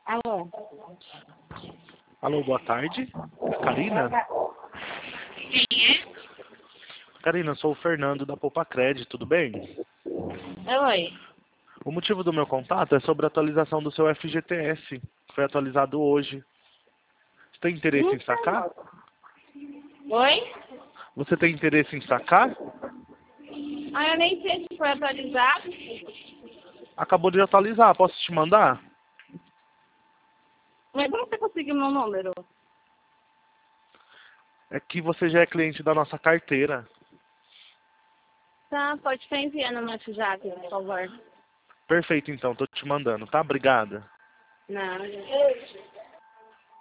Alô? Alô, boa tarde. Karina? Quem é? Karina, sou o Fernando da Poupa-Cred, tudo bem? Oi. O motivo do meu contato é sobre a atualização do seu FGTS, que foi atualizado hoje. Você tem interesse em sacar? Oi? Você tem interesse em sacar? Ah, eu nem sei se foi atualizado. Acabou de atualizar, posso te mandar? Mas como você conseguiu meu número? É que você já é cliente da nossa carteira. Tá, pode estar enviando no WhatsApp, por favor. Perfeito, então, tô te mandando, tá? Obrigada. Não.